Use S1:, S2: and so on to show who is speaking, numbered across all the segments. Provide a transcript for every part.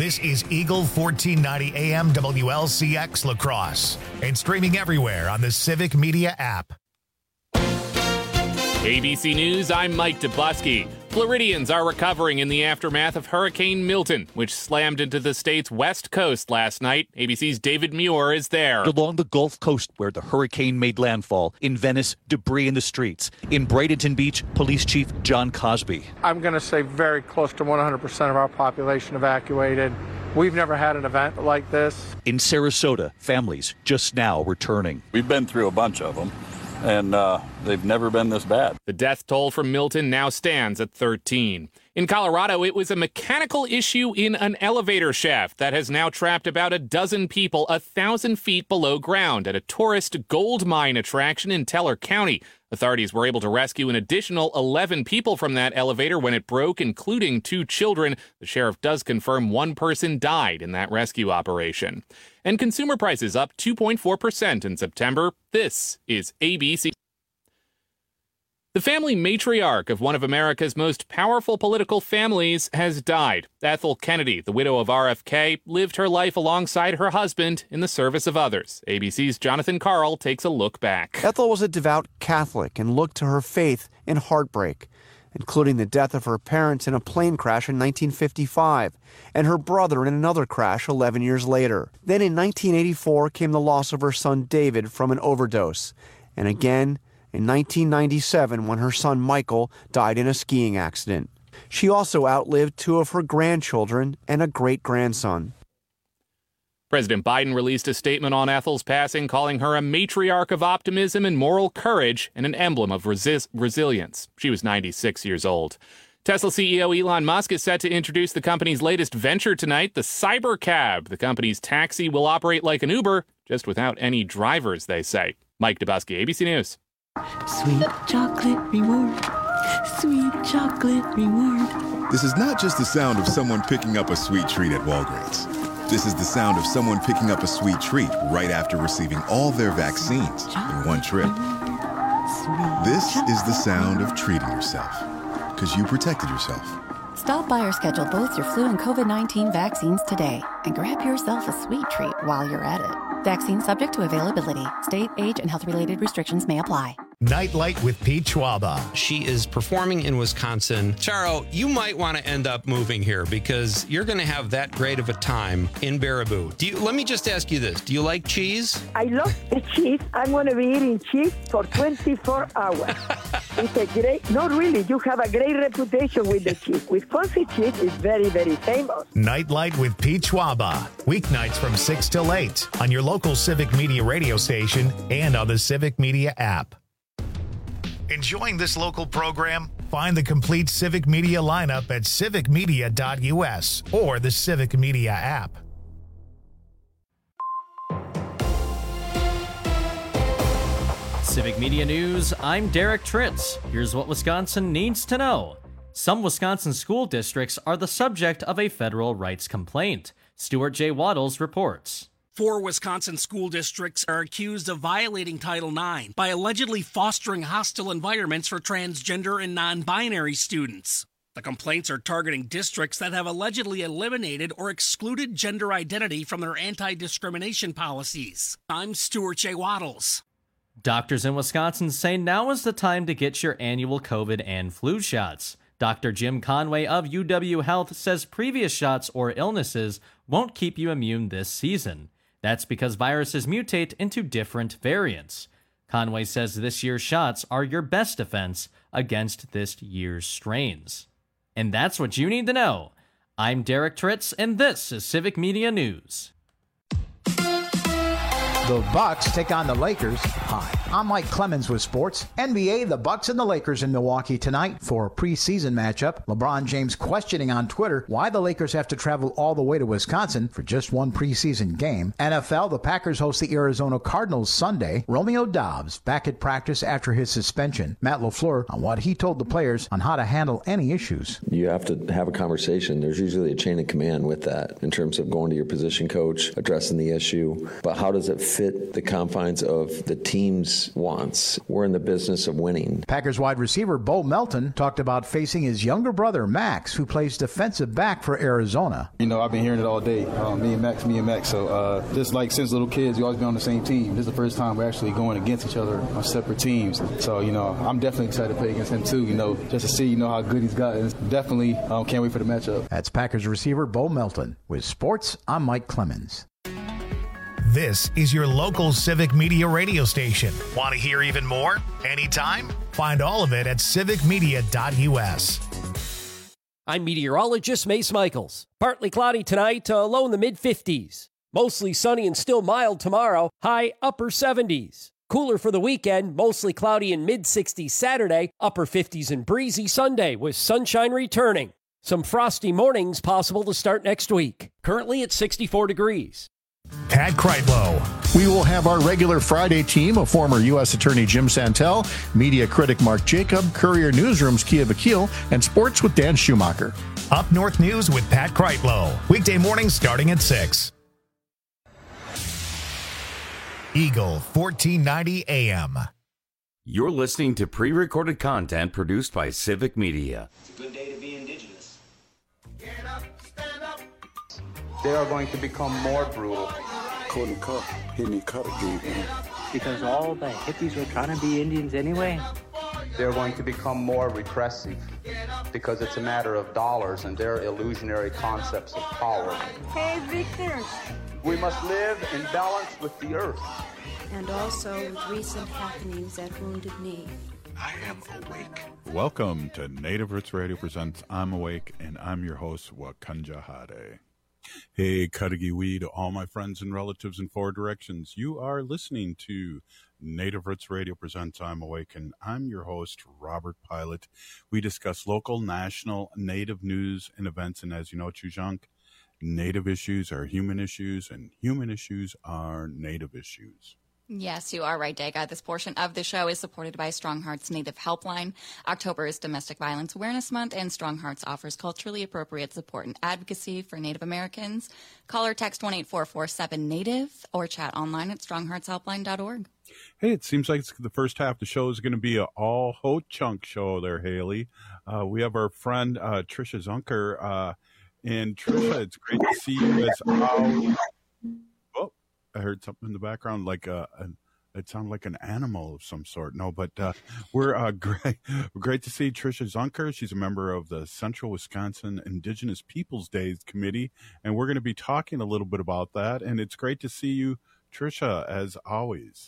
S1: This is Eagle 1490 AM WLCX La Crosse and streaming everywhere on the Civic Media app.
S2: ABC News, I'm Mike Dubusky. Floridians are recovering in the aftermath of Hurricane Milton, which slammed into the state's west coast last night. ABC's David Muir is there.
S3: Along the Gulf Coast where the hurricane made landfall. In Venice, debris in the streets. In Bradenton Beach, Police Chief John Cosby.
S4: I'm going to say very close to 100% of our population evacuated. We've never had an event like this.
S3: In Sarasota, families just now returning.
S5: We've been through a bunch of them, and they've never been this bad.
S2: The death toll from Milton now stands at 13. In Colorado, it was a mechanical issue in an elevator shaft that has now trapped about a dozen people 1,000 feet below ground at a tourist gold mine attraction in Teller County. Authorities were able to rescue an additional 11 people from that elevator when it broke, including 2 children. The sheriff does confirm 1 person died in that rescue operation. And consumer prices up 2.4% in September. This is ABC. The family matriarch of one of America's most powerful political families has died. Ethel Kennedy, the widow of RFK, lived her life alongside her husband in the service of others. ABC's Jonathan Karl takes a look back.
S6: Ethel was a devout Catholic and looked to her faith in heartbreak, including the death of her parents in a plane crash in 1955 and her brother in another crash 11 years later. Then in 1984 came the loss of her son David from an overdose, and again in 1997 when her son Michael died in a skiing accident. She also outlived 2 of her grandchildren and a great-grandson.
S2: President Biden released a statement on Ethel's passing, calling her a matriarch of optimism and moral courage and an emblem of resilience. She was 96 years old. Tesla CEO Elon Musk is set to introduce the company's latest venture tonight, the Cybercab. The company's taxi will operate like an Uber, just without any drivers, they say. Mike Dubusky, ABC News.
S7: Sweet chocolate reward. Sweet chocolate reward.
S8: This is not just the sound of someone picking up a sweet treat at Walgreens. This is the sound of someone picking up a sweet treat right after receiving all their vaccines in one trip. This is the sound of treating yourself, because you protected yourself.
S9: Stop by or schedule both your flu and COVID-19 vaccines today and grab yourself a sweet treat while you're at it. Vaccine subject to availability. State, age, and health-related restrictions may apply.
S1: Nightlight with Pete Schwaba.
S10: She is performing in Wisconsin. Charo, you might want to end up moving here because you're going to have that great of a time in Baraboo. Let me just ask you this. Do you like cheese?
S11: I love the cheese. I'm going to be eating cheese for 24 hours. It's a great, not really, you have a great reputation with the cheese. Wisconsin cheese is very, very famous.
S1: Nightlight with Pete Schwaba. Weeknights from 6 till 8 on your local Civic Media radio station and on the Civic Media app. Enjoying this local program? Find the complete Civic Media lineup at civicmedia.us or the Civic Media app.
S12: Civic Media News, I'm Derek Tritz. Here's what Wisconsin needs to know. Some Wisconsin school districts are the subject of a federal rights complaint. Stuart J. Waddles reports.
S13: 4 Wisconsin school districts are accused of violating Title IX by allegedly fostering hostile environments for transgender and non-binary students. The complaints are targeting districts that have allegedly eliminated or excluded gender identity from their anti-discrimination policies. I'm Stuart J. Waddles.
S12: Doctors in Wisconsin say now is the time to get your annual COVID and flu shots. Dr. Jim Conway of UW Health says previous shots or illnesses won't keep you immune this season. That's because viruses mutate into different variants. Conway says this year's shots are your best defense against this year's strains. And that's what you need to know. I'm Derek Tritz, and this is Civic Media News.
S14: The Bucks take on the Lakers. Hi, I'm Mike Clemens with sports. NBA, the Bucks and the Lakers in Milwaukee tonight for a preseason matchup. LeBron James questioning on Twitter why the Lakers have to travel all the way to Wisconsin for just one preseason game. NFL, the Packers host the Arizona Cardinals Sunday. Romeo Doubs back at practice after his suspension. Matt LaFleur on what he told the players on how to handle any issues.
S15: You have to have a conversation. There's usually a chain of command with that in terms of going to your position coach, addressing the issue. But how does it fit the confines of the team's wants. We're in the business of winning.
S14: Packers wide receiver Bo Melton talked about facing his younger brother Max, who plays defensive back for Arizona.
S16: You know, I've been hearing it all day. Me and Max. So just like since little kids, we always been on the same team. This is the first time we're actually going against each other on separate teams. So, you know, I'm definitely excited to play against him too, you know, just to see, you know, how good he's gotten. Definitely can't wait for the matchup.
S14: That's Packers receiver Bo Melton. With sports, I'm Mike Clemens.
S1: This is your local Civic Media radio station. Want to hear even more? Anytime? Find all of it at civicmedia.us.
S17: I'm meteorologist Mace Michaels. Partly cloudy tonight, low in the mid-50s. Mostly sunny and still mild tomorrow, high upper 70s. Cooler for the weekend, mostly cloudy and mid-60s Saturday, upper 50s and breezy Sunday with sunshine returning. Some frosty mornings possible to start next week. Currently at 64 degrees.
S1: Pat Kreitlow.
S18: We will have our regular Friday team of former U.S. Attorney Jim Santel, media critic Mark Jacob, Courier Newsroom's Kia Vakil, and sports with Dan Schumacher.
S1: Up North News with Pat Kreitlow. Weekday mornings starting at 6. Eagle 1490 AM.
S19: You're listening to pre-recorded content produced by Civic Media.
S20: It's a good day to be indigenous.
S21: Get up, stand up.
S22: They are going to become more brutal.
S23: Couldn't cut, hitting cut again.
S24: Because all the hippies were trying to be Indians anyway.
S22: They're going to become more repressive because it's a matter of dollars and their illusionary concepts of power.
S25: Hey, Victor.
S22: We must live in balance with the earth.
S25: And also with recent happenings at Wounded Knee.
S8: I am awake. Welcome to Native Roots Radio presents I'm Awake, and I'm your host, Wakanja Hade. Hey, Cudagy to all my friends and relatives in four directions. You are listening to Native Roots Radio presents I'm Awake, and I'm your host, Robert Pilot. We discuss local, national, Native news and events, and as you know, Chujunk, Native issues are human issues, and human issues are Native issues.
S26: Yes, you are right, Daga. This portion of the show is supported by Strong Hearts Native Helpline. October is Domestic Violence Awareness Month, and Strong Hearts offers culturally appropriate support and advocacy for Native Americans. Call or text 1-844-7-NATIVE or chat online at strongheartshelpline.org.
S8: Hey, it seems like the first half of the show is going to be an all Ho-Chunk show there, Haley. We have our friend Trisha Zunker. And Trisha, it's great to see you as always. Oh, I heard something in the background, like it sounded like an animal of some sort. No, but we're great to see Trisha Zunker. She's a member of the Central Wisconsin Indigenous Peoples Days Committee, and we're going to be talking a little bit about that. And it's great to see you, Trisha, as always.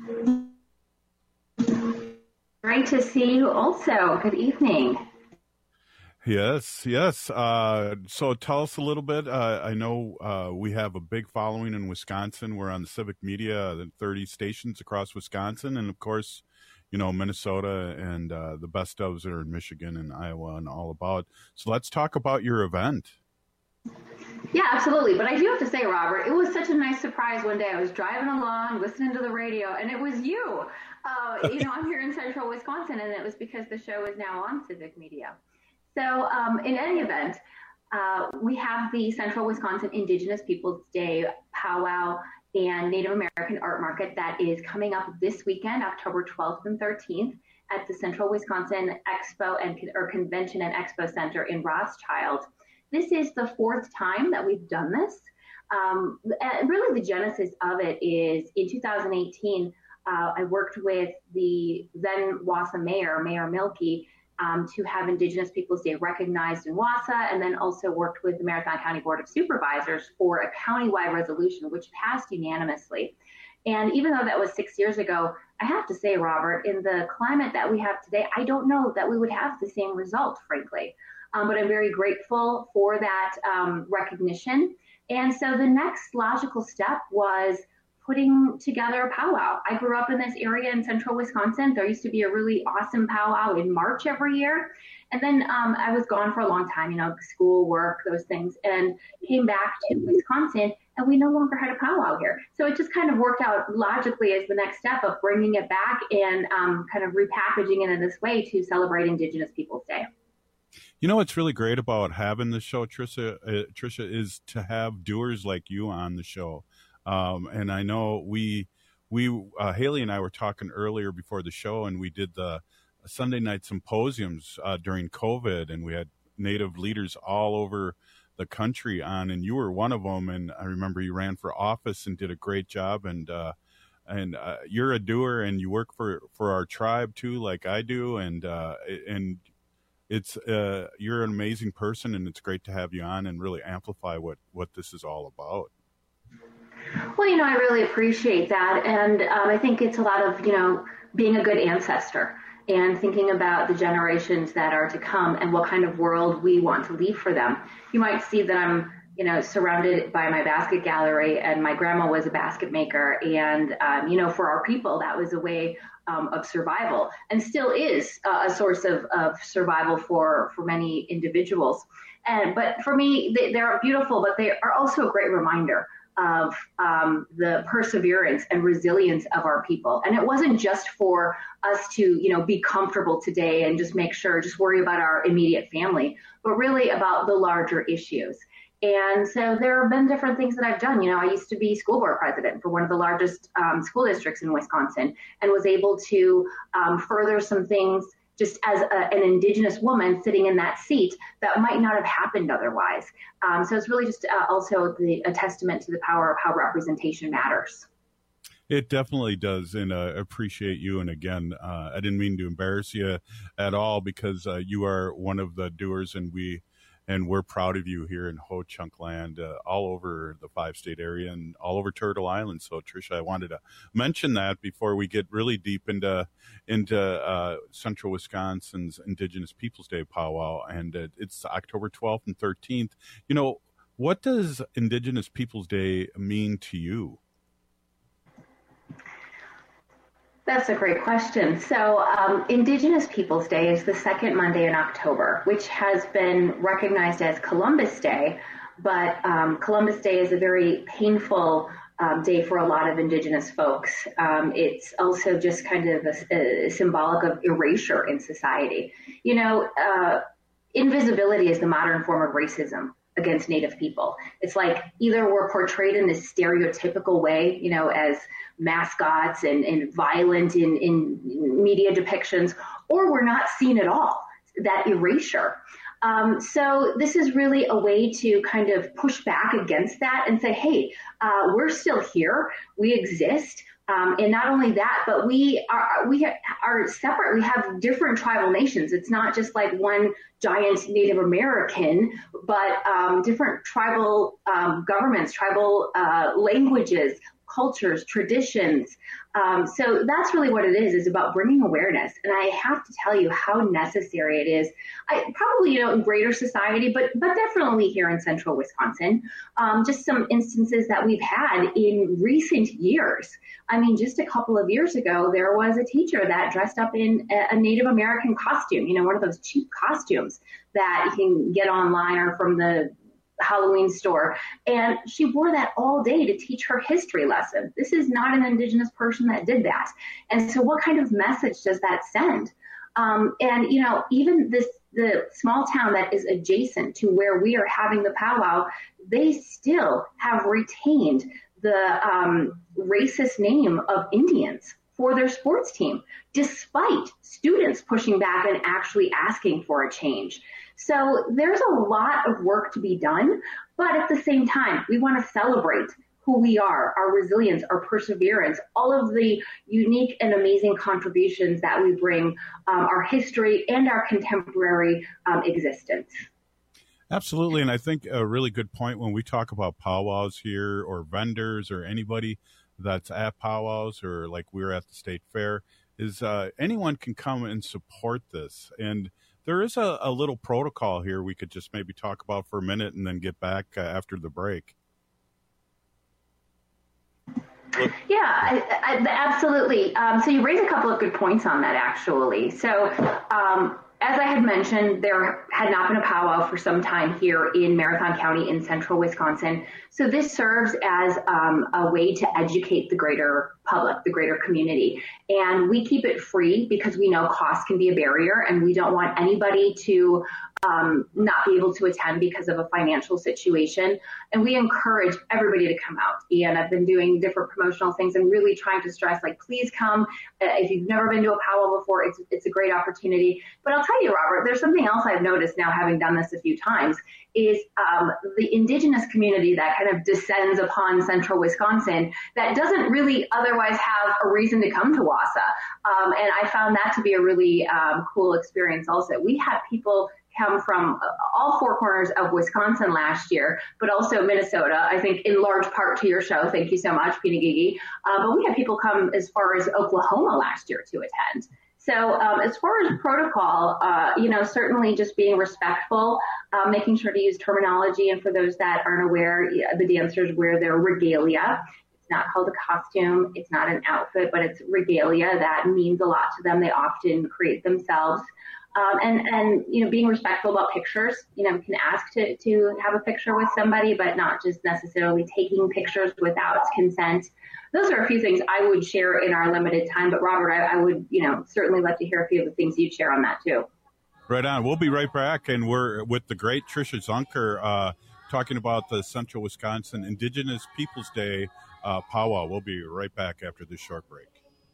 S27: Great to see you also. Good evening.
S8: Yes. So tell us a little bit. I know we have a big following in Wisconsin. We're on the Civic Media, 30 stations across Wisconsin, and of course, you know, Minnesota and the best ofs are in Michigan and Iowa and all about. So let's talk about your event.
S27: Yeah, absolutely. But I do have to say, Robert, it was such a nice surprise one day. I was driving along, listening to the radio, and it was you. I'm here in Central Wisconsin, and it was because the show is now on Civic Media. So in any event, we have the Central Wisconsin Indigenous Peoples Day powwow and Native American art market that is coming up this weekend, October 12th and 13th at the Central Wisconsin Expo or Convention and Expo Center in Rothschild. This is the fourth time that we've done this. And really the genesis of it is in 2018, I worked with the then Wausau Mayor Milkey, to have Indigenous Peoples Day recognized in Wausau, and then also worked with the Marathon County Board of Supervisors for a countywide resolution, which passed unanimously. And even though that was 6 years ago, I have to say, Robert, in the climate that we have today, I don't know that we would have the same result, frankly. But I'm very grateful for that recognition. And so the next logical step was putting together a powwow. I grew up in this area in Central Wisconsin. There used to be a really awesome powwow in March every year. And then I was gone for a long time, school, work, those things, and came back to Wisconsin, and we no longer had a powwow here. So it just kind of worked out logically as the next step of bringing it back and kind of repackaging it in this way to celebrate Indigenous Peoples Day.
S8: You know what's really great about having the show, Trisha, is to have doers like you on the show.
S2: And I know we Haley and I were talking earlier before the show, and we did the Sunday night symposiums during COVID, and we had Native leaders all over the country on, and you were one of them. And I remember you ran for office and did a great job. And you're a doer, and you work for our tribe too, like I do. And it's you're an amazing person, and it's great to have you on and really amplify what this is all about.
S27: Well, I really appreciate that. And I think it's a lot of, being a good ancestor and thinking about the generations that are to come and what kind of world we want to leave for them. You might see that I'm, surrounded by my basket gallery, and my grandma was a basket maker. And, for our people, that was a way of survival, and still is a source of survival for many individuals. But for me, they're beautiful, but they are also a great reminder of the perseverance and resilience of our people. And it wasn't just for us to, be comfortable today and just worry about our immediate family, but really about the larger issues. And so there have been different things that I've done. I used to be school board president for one of the largest school districts in Wisconsin, and was able to further some things just as an Indigenous woman sitting in that seat that might not have happened otherwise. So it's really just also a testament to the power of how representation matters.
S2: It definitely does, and I appreciate you. And again, I didn't mean to embarrass you at all, because you are one of the doers, and we're proud of you here in Ho-Chunk land, all over the 5-state area and all over Turtle Island. So, Tricia, I wanted to mention that before we get really deep into Central Wisconsin's Indigenous Peoples Day powwow, and it's October 12th and 13th. What does Indigenous Peoples Day mean to you?
S27: That's a great question. So Indigenous Peoples Day is the second Monday in October, which has been recognized as Columbus Day. But Columbus Day is a very painful day for a lot of Indigenous folks. It's also just kind of a symbolic of erasure in society. Invisibility is the modern form of racism against Native people. It's like either we're portrayed in this stereotypical way, as mascots and violent in media depictions, or we're not seen at all, that erasure. So this is really a way to kind of push back against that and say, hey, we're still here, we exist. And not only that, but we are separate. We have different tribal nations. It's not just like one giant Native American, but different tribal governments, tribal languages, cultures, traditions. So that's really what it is about bringing awareness. And I have to tell you how necessary it is. Probably, in greater society, but definitely here in central Wisconsin. Just some instances that we've had in recent years. I mean, just a couple of years ago, there was a teacher that dressed up in a Native American costume, one of those cheap costumes that you can get online or from the Halloween store. And she wore that all day to teach her history lesson. This is not an Indigenous person that did that. And so what kind of message does that send? And, even the small town that is adjacent to where we are having the powwow, they still have retained the racist name of Indians for their sports team, despite students pushing back and actually asking for a change. So there's a lot of work to be done, but at the same time, we want to celebrate who we are, our resilience, our perseverance, all of the unique and amazing contributions that we bring, our history and our contemporary existence.
S2: Absolutely. And I think a really good point when we talk about powwows here, or vendors, or anybody that's at powwows, or like we're at the state fair, is anyone can come and support this. And there is a little protocol here we could just maybe talk about for a minute and then get back after the break.
S27: Yeah, absolutely. So you raise a couple of good points on that, actually. So as I had mentioned, there had not been a powwow for some time here in Marathon County in central Wisconsin. So this serves as a way to educate the greater public, the greater community. And we keep it free because we know cost can be a barrier, and we don't want anybody to not be able to attend because of a financial situation. And we encourage everybody to come out. And I've been doing different promotional things and really trying to stress, like, please come. If you've never been to a powwow before, it's a great opportunity. But I'll tell you, Robert, there's something else I've noticed now, having done this a few times, is the indigenous community that kind of descends upon central Wisconsin that doesn't really otherwise have a reason to come to Wausau. And I found that to be a really cool experience also. We had people come from all four corners of Wisconsin last year, but also Minnesota, I think in large part to your show. Thank you so much, Pinagigi. But we had people come as far as Oklahoma last year to attend. So as far as protocol, certainly just being respectful, making sure to use terminology. And for those that aren't aware, the dancers wear their regalia. It's not called a costume. It's not an outfit, but it's regalia. That means a lot to them. They often create themselves. And being respectful about pictures, we can ask to have a picture with somebody, but not just necessarily taking pictures without consent. Those are a few things I would share in our limited time. But Robert, I would, certainly love to hear a few of the things you'd share on that too.
S2: Right on. We'll be right back, and we're with the great Tricia Zunker talking about the Central Wisconsin Indigenous Peoples Day powwow. We'll be right back after this short break.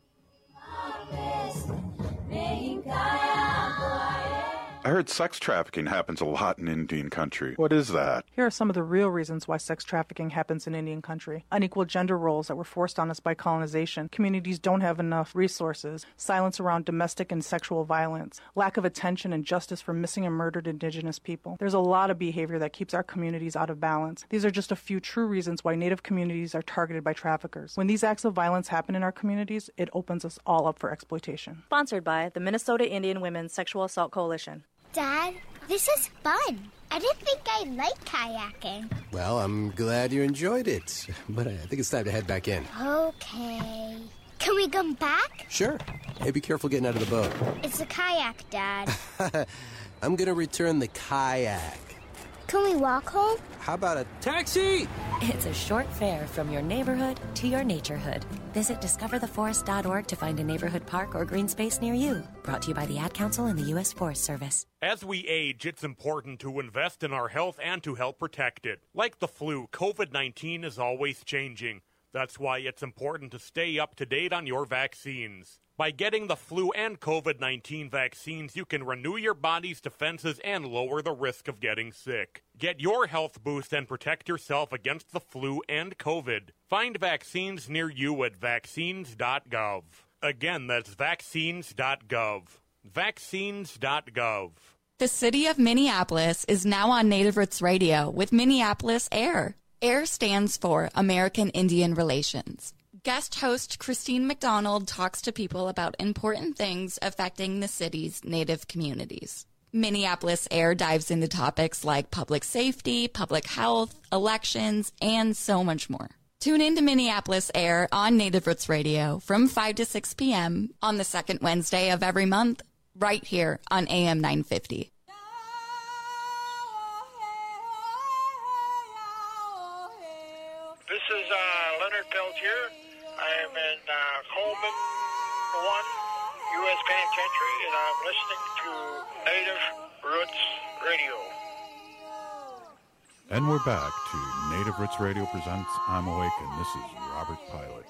S3: I heard sex trafficking happens a lot in Indian country. What is that?
S4: Here are some of the real reasons why sex trafficking happens in Indian country. Unequal gender roles that were forced on us by colonization. Communities don't have enough resources. Silence around domestic and sexual violence. Lack of attention and justice for missing and murdered Indigenous people. There's a lot of behavior that keeps our communities out of balance. These are just a few true reasons why Native communities are targeted by traffickers. When these acts of violence happen in our communities, it opens us all up for exploitation.
S5: Sponsored by the Minnesota Indian Women's Sexual Assault Coalition.
S6: Dad, this is fun. I didn't think I liked kayaking.
S7: Well, I'm glad you enjoyed it, but I think it's time to head back in.
S6: Okay. Can we come back?
S7: Sure. Hey, be careful getting out of the boat.
S6: It's a kayak, Dad.
S7: I'm gonna return the kayak.
S6: Can we walk home?
S7: How about a taxi?
S9: It's a short fare from your neighborhood to your naturehood. Visit discovertheforest.org to find a neighborhood park or green space near you. Brought to you by the Ad Council and the U.S. Forest Service.
S10: As we age, it's important to invest in our health and to help protect it. Like the flu, COVID-19 is always changing. That's why it's important to stay up to date on your vaccines. By getting the flu and COVID-19 vaccines, you can renew your body's defenses and lower the risk of getting sick. Get your health boost and protect yourself against the flu and COVID. Find vaccines near you at vaccines.gov. Again, that's vaccines.gov. Vaccines.gov.
S26: The city of Minneapolis is now on Native Roots Radio with Minneapolis AIR. AIR stands for American Indian Relations. Guest host Christine McDonald talks to people about important things affecting the city's Native communities. Minneapolis AIR dives into topics like public safety, public health, elections, and so much more. Tune in to Minneapolis AIR on Native Roots Radio from 5 to 6 p.m. on the second Wednesday of every month, right here on AM 950.
S28: This is Leonard Peltier. I am in Coleman 1, U.S. Penitentiary, and I'm listening to Native Roots Radio.
S3: And we're back to Native Roots Radio presents I'm Awakened. This is Robert Pilot.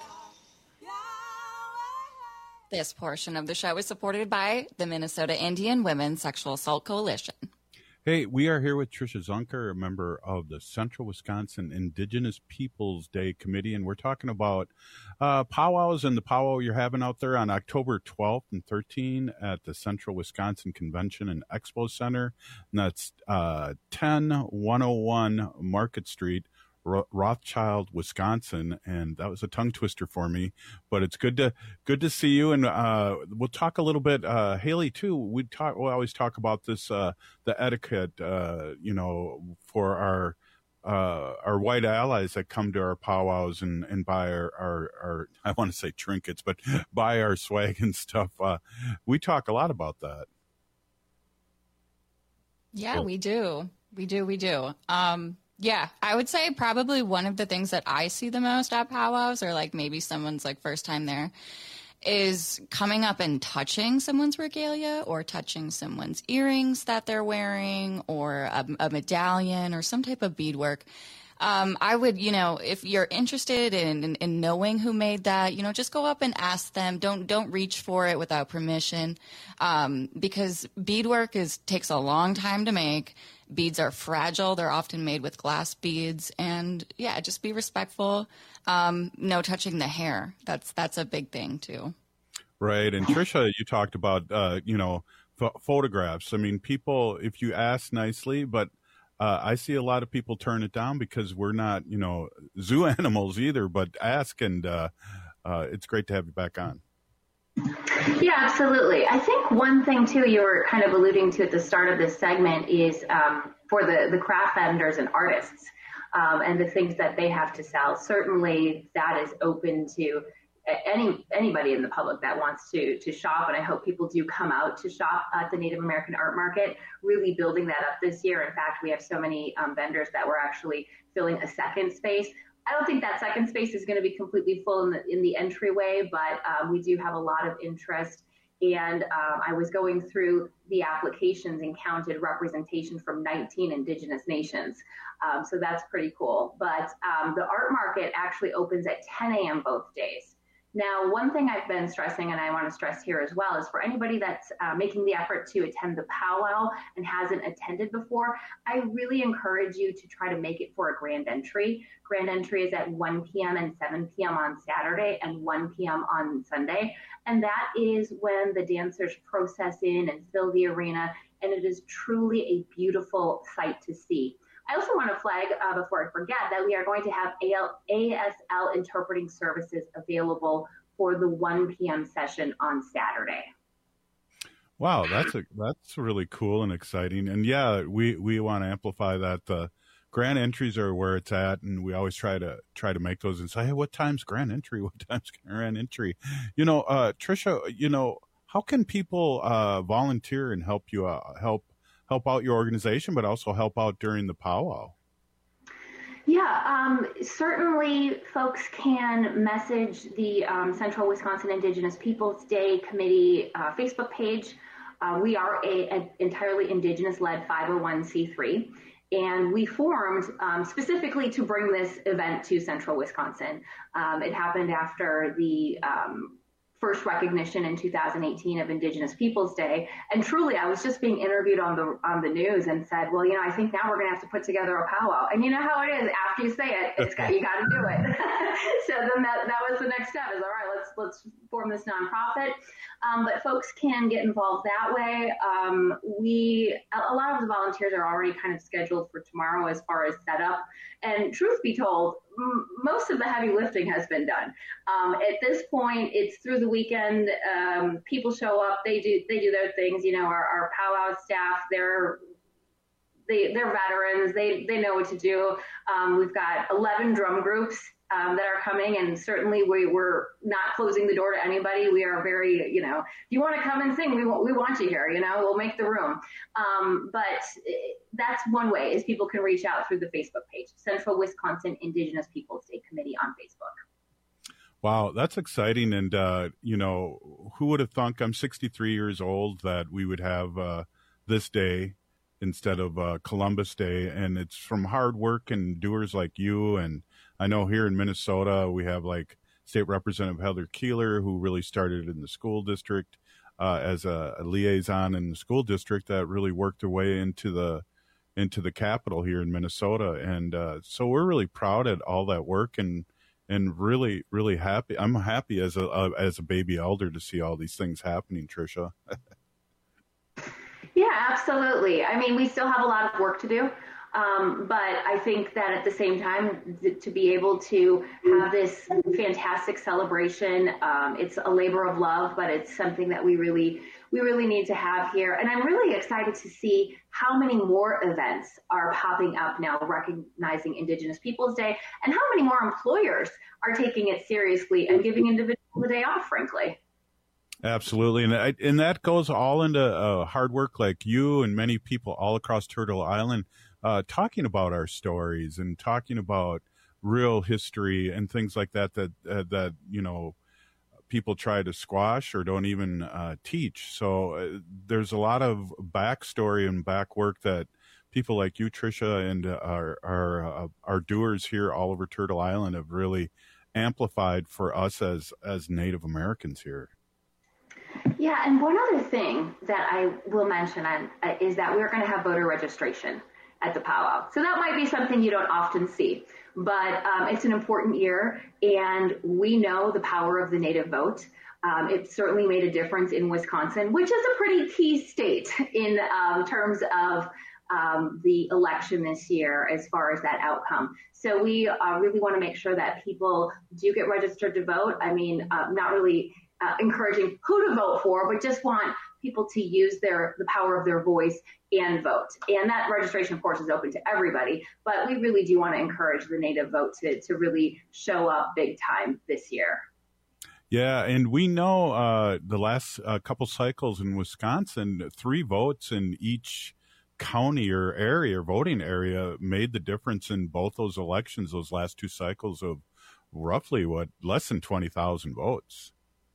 S26: This portion of the show is supported by the Minnesota Indian Women's Sexual Assault Coalition.
S2: Hey, we are here with Tricia Zunker, a member of the Central Wisconsin Indigenous Peoples Day Committee, and we're talking about powwows and the powwow you're having out there on October 12th and 13th at the Central Wisconsin Convention and Expo Center. And that's 10101 Market Street, Rothschild, Wisconsin, and that was a tongue twister for me, but it's good to see you. And we'll talk a little bit, Haley, too. We always talk about this, the etiquette, for our white allies that come to our powwows and buy our I want to say trinkets, but buy our swag and stuff. We talk a lot about that.
S26: Yeah, cool. We do. Yeah, I would say probably one of the things that I see the most at powwows, or like maybe someone's like first time there, is coming up and touching someone's regalia or touching someone's earrings that they're wearing or a medallion or some type of beadwork. I would, if you're interested in knowing who made that, just go up and ask them. Don't reach for it without permission, because beadwork takes a long time to make. Beads are fragile. They're often made with glass beads, and just be respectful. No touching the hair. That's a big thing too.
S2: Right. And Tricia, you talked about, photographs. I mean, people, if you ask nicely, but I see a lot of people turn it down because we're not, zoo animals either, but ask, and it's great to have you back on.
S27: Yeah, absolutely. I think one thing, too, you were kind of alluding to at the start of this segment is for the craft vendors and artists and the things that they have to sell. Certainly that is open to anybody in the public that wants to shop, and I hope people do come out to shop at the Native American Art Market, really building that up this year. In fact, we have so many vendors that we're actually filling a second space. I don't think that second space is going to be completely full in the entryway, but we do have a lot of interest. And I was going through the applications and counted representation from 19 Indigenous nations. So that's pretty cool. But the art market actually opens at 10 a.m. both days. Now, one thing I've been stressing, and I want to stress here as well, is for anybody that's making the effort to attend the powwow and hasn't attended before, I really encourage you to try to make it for a grand entry. Grand entry is at 1 p.m. and 7 p.m. on Saturday and 1 p.m. on Sunday. And that is when the dancers process in and fill the arena, and it is truly a beautiful sight to see. I also want to flag, before I forget, that we are going to have ASL interpreting services available for the 1 p.m. session on Saturday.
S2: Wow, that's really cool and exciting. And yeah, we want to amplify that. The grand entries are where it's at, and we always try to make those and say, hey, what time's grand entry? What time's grand entry? Tricia, how can people volunteer and help you help out your organization, but also help out during the powwow?
S27: Yeah, certainly folks can message the Central Wisconsin Indigenous Peoples Day Committee Facebook page. We are an entirely Indigenous-led 501c3, and we formed specifically to bring this event to Central Wisconsin. It happened after the first recognition in 2018 of Indigenous Peoples Day. And truly, I was just being interviewed on the news and said, well, I think now we're going to have to put together a powwow. And you know how it is, after you say it, you got to do it. So then that was the next step is, all right, let's form this nonprofit. But folks can get involved that way. A lot of the volunteers are already kind of scheduled for tomorrow as far as setup. And truth be told, most of the heavy lifting has been done. At this point, it's through the weekend. People show up, they do their things. Our powwow staff, they're veterans. They know what to do. We've got 11 drum groups that are coming, and certainly we're not closing the door to anybody. We are very, if you want to come and sing, we want you here, we'll make the room. But that's one way, is people can reach out through the Facebook page, Central Wisconsin Indigenous Peoples Day Committee on Facebook.
S2: Wow, that's exciting. And, who would have thunk, I'm 63 years old, that we would have this day instead of Columbus Day. And it's from hard work and doers like you. And I know here in Minnesota, we have like State Representative Heather Keeler, who really started in the school district as a liaison in the school district that really worked their way into the capital here in Minnesota. And so we're really proud at all that work and really, really happy. I'm happy as a baby elder to see all these things happening, Tricia.
S27: Yeah, absolutely. I mean, we still have a lot of work to do. But I think that at the same time, to be able to have this fantastic celebration, it's a labor of love, but it's something that we really need to have here. And I'm really excited to see how many more events are popping up now recognizing Indigenous Peoples Day, and how many more employers are taking it seriously and giving individuals the day off, frankly.
S2: Absolutely. And that goes all into hard work like you and many people all across Turtle Island, talking about our stories and talking about real history and things like that people try to squash or don't even teach. So there's a lot of backstory and back work that people like you, Tricia, and our doers here all over Turtle Island have really amplified for us as Native Americans here.
S27: Yeah, and one other thing that I will mention is that we're going to have voter registration at the powwow. So that might be something you don't often see, but it's an important year, and we know the power of the Native vote. It certainly made a difference in Wisconsin, which is a pretty key state in terms of the election this year as far as that outcome. So we really want to make sure that people do get registered to vote. I mean, not really encouraging who to vote for, but just want people to use the power of their voice and vote. And that registration, of course, is open to everybody, but we really do want to encourage the Native vote to really show up big time this year.
S2: Yeah, and we know the last couple cycles in Wisconsin, 3 votes in each county or area, or voting area, made the difference in both those elections, those last 2 cycles of roughly, less than 20,000 votes.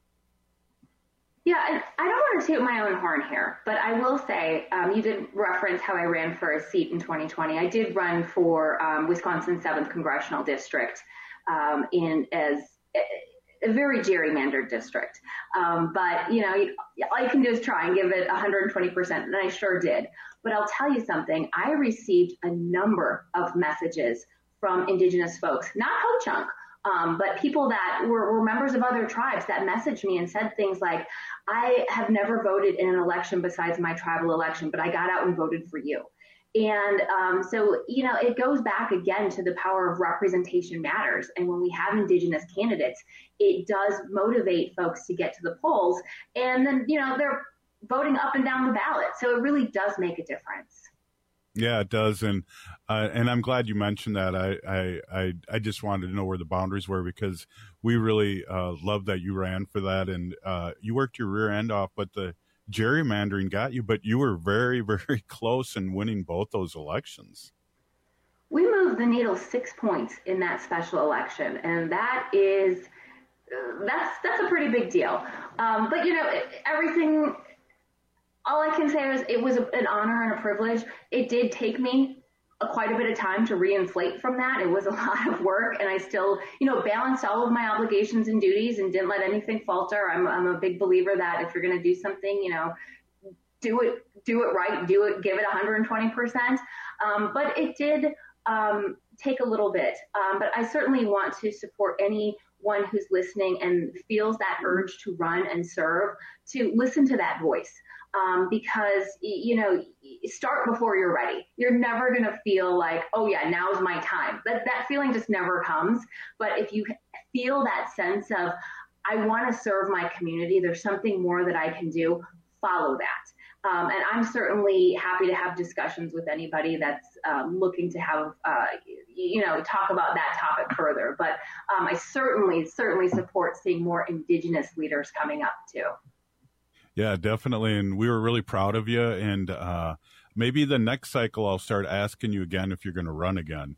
S27: Yeah, I don't want to toot my own horn here, but I will say, you did reference how I ran for a seat in 2020. I did run for Wisconsin's 7th Congressional District as a very gerrymandered district. But, all you can do is try and give it 120%, and I sure did. But I'll tell you something, I received a number of messages from Indigenous folks, not Ho-Chunk, but people that were members of other tribes that messaged me and said things like, I have never voted in an election besides my tribal election, but I got out and voted for you. And so, it goes back again to the power of representation matters. And when we have Indigenous candidates, it does motivate folks to get to the polls. And then, they're voting up and down the ballot. So it really does make a difference.
S2: Yeah, it does, and I'm glad you mentioned that. I just wanted to know where the boundaries were, because we really love that you ran for that, and you worked your rear end off, but the gerrymandering got you. But you were very, very close in winning both those elections.
S27: We moved the needle 6 points in that special election, and that's a pretty big deal. But everything. All I can say is it was an honor and a privilege. It did take me quite a bit of time to reinflate from that. It was a lot of work, and I still, balanced all of my obligations and duties and didn't let anything falter. I'm a big believer that if you're going to do something, do it right, give it 120%. But it did take a little bit. But I certainly want to support anyone who's listening and feels that urge to run and serve, to listen to that voice. Because, start before you're ready. You're never going to feel like, oh yeah, now's my time. That feeling just never comes. But if you feel that sense of, I want to serve my community, there's something more that I can do, follow that. And I'm certainly happy to have discussions with anybody that's looking to have, talk about that topic further. But I certainly support seeing more Indigenous leaders coming up too.
S2: Yeah, definitely. And we were really proud of you. And maybe the next cycle, I'll start asking you again if you're going to run again,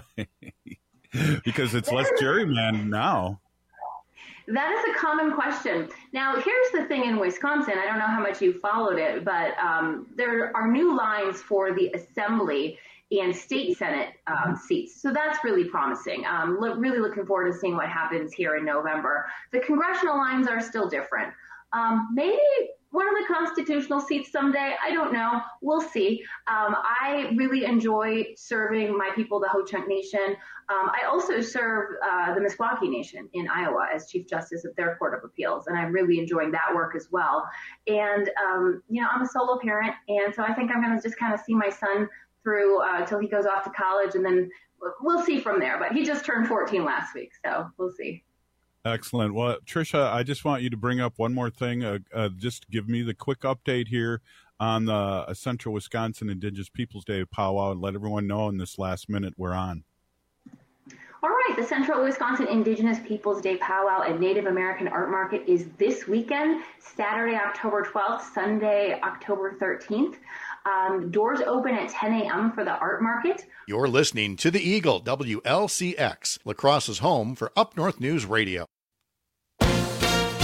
S2: because it's less gerrymandered now.
S27: That is a common question. Now, here's the thing in Wisconsin. I don't know how much you followed it, but there are new lines for the Assembly and State Senate seats. So that's really promising. Really looking forward to seeing what happens here in November. The congressional lines are still different. Maybe one of the constitutional seats someday. I don't know. We'll see. I really enjoy serving my people, the Ho-Chunk Nation. I also serve the Meskwaki Nation in Iowa as Chief Justice of their Court of Appeals, and I'm really enjoying that work as well. And, I'm a solo parent, and so I think I'm going to just kind of see my son through till he goes off to college, and then we'll see from there. But he just turned 14 last week, so we'll see.
S2: Excellent. Well, Tricia, I just want you to bring up one more thing. Just give me the quick update here on the Central Wisconsin Indigenous Peoples Day powwow, and let everyone know in this last minute we're on.
S27: All right. The Central Wisconsin Indigenous Peoples Day powwow and Native American Art Market is this weekend, Saturday, October 12th, Sunday, October 13th. Doors open at 10 a.m. for the art market.
S11: You're listening to The Eagle, WLCX, La Crosse's home for Up North News Radio.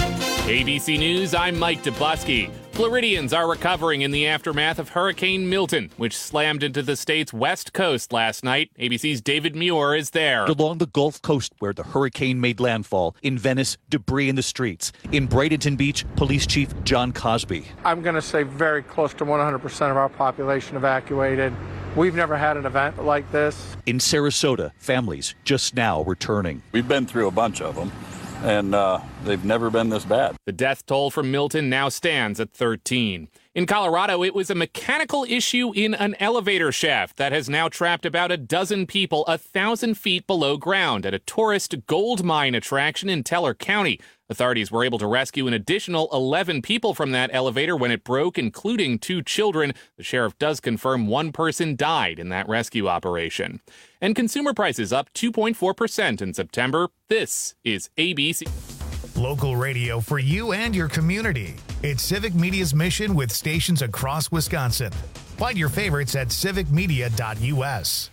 S1: ABC News, I'm Mike Dubusky. Floridians are recovering in the aftermath of Hurricane Milton, which slammed into the state's west coast last night. ABC's David Muir is there.
S12: Along the Gulf Coast where the hurricane made landfall. In Venice, debris in the streets. In Bradenton Beach, Police Chief John Cosby.
S13: I'm going to say very close to 100% of our population evacuated. We've never had an event like this.
S12: In Sarasota, families just now returning.
S14: We've been through a bunch of them, and they've never been this bad.
S1: The death toll from Milton now stands at 13. In Colorado, it was a mechanical issue in an elevator shaft that has now trapped about a dozen people 1,000 feet below ground at a tourist gold mine attraction in Teller County. Authorities were able to rescue an additional 11 people from that elevator when it broke, including 2 children. The sheriff does confirm 1 person died in that rescue operation. And consumer prices up 2.4% in September. This is ABC.
S15: Local radio for you and your community. It's Civic Media's mission with stations across Wisconsin. Find your favorites at civicmedia.us.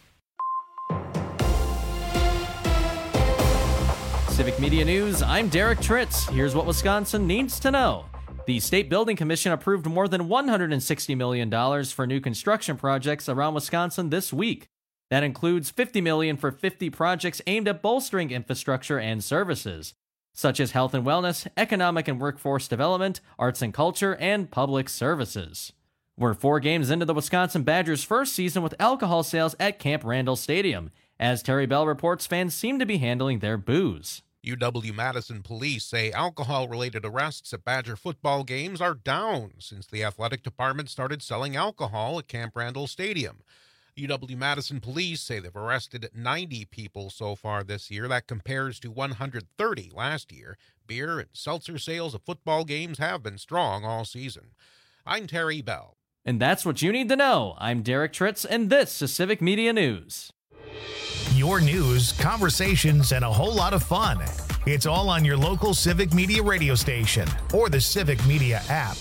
S16: Civic Media News, I'm Derek Tritz. Here's what Wisconsin needs to know. The State Building Commission approved more than $160 million for new construction projects around Wisconsin this week. That includes $50 million for 50 projects aimed at bolstering infrastructure and services, such as health and wellness, economic and workforce development, arts and culture, and public services. We're 4 games into the Wisconsin Badgers' first season with alcohol sales at Camp Randall Stadium. As Terry Bell reports, fans seem to be handling their booze.
S17: UW-Madison police say alcohol-related arrests at Badger football games are down since the athletic department started selling alcohol at Camp Randall Stadium. UW-Madison police say they've arrested 90 people so far this year. That compares to 130 last year. Beer and seltzer sales at football games have been strong all season. I'm Terry Bell.
S16: And that's what you need to know. I'm Derek Tritz, and this is Civic Media News.
S15: Your news, conversations, and a whole lot of fun. It's all on your local Civic Media radio station or the Civic Media app.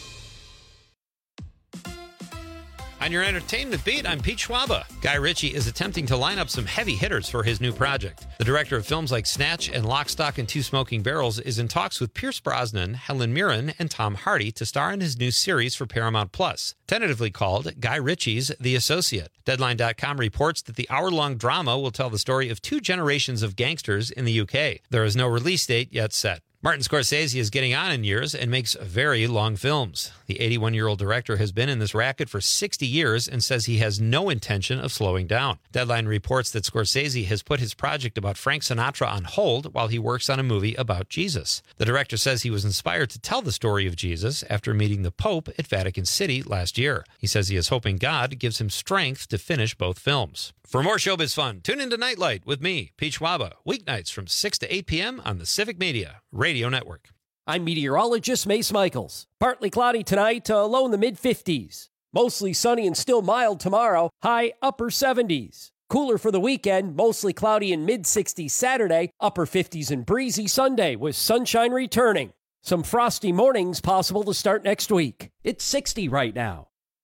S18: On your entertainment beat, I'm Pete Schwaba. Guy Ritchie is attempting to line up some heavy hitters for his new project. The director of films like Snatch and Lock, Stock, and Two Smoking Barrels is in talks with Pierce Brosnan, Helen Mirren, and Tom Hardy to star in his new series for Paramount Plus, tentatively called Guy Ritchie's The Associate. Deadline.com reports that the hour-long drama will tell the story of 2 generations of gangsters in the UK. There is no release date yet set. Martin Scorsese is getting on in years and makes very long films. The 81-year-old director has been in this racket for 60 years and says he has no intention of slowing down. Deadline reports that Scorsese has put his project about Frank Sinatra on hold while he works on a movie about Jesus. The director says he was inspired to tell the story of Jesus after meeting the Pope at Vatican City last year. He says he is hoping God gives him strength to finish both films. For more showbiz fun, tune into Nightlight with me, Pete Schwaba, weeknights from 6 to 8 p.m. on the Civic Media Radio Network.
S29: I'm meteorologist Mace Michaels. Partly cloudy tonight, low in the mid-50s. Mostly sunny and still mild tomorrow, high upper 70s. Cooler for the weekend, mostly cloudy and mid-60s Saturday, upper 50s and breezy Sunday with sunshine returning. Some frosty mornings possible to start next week. It's 60 right now.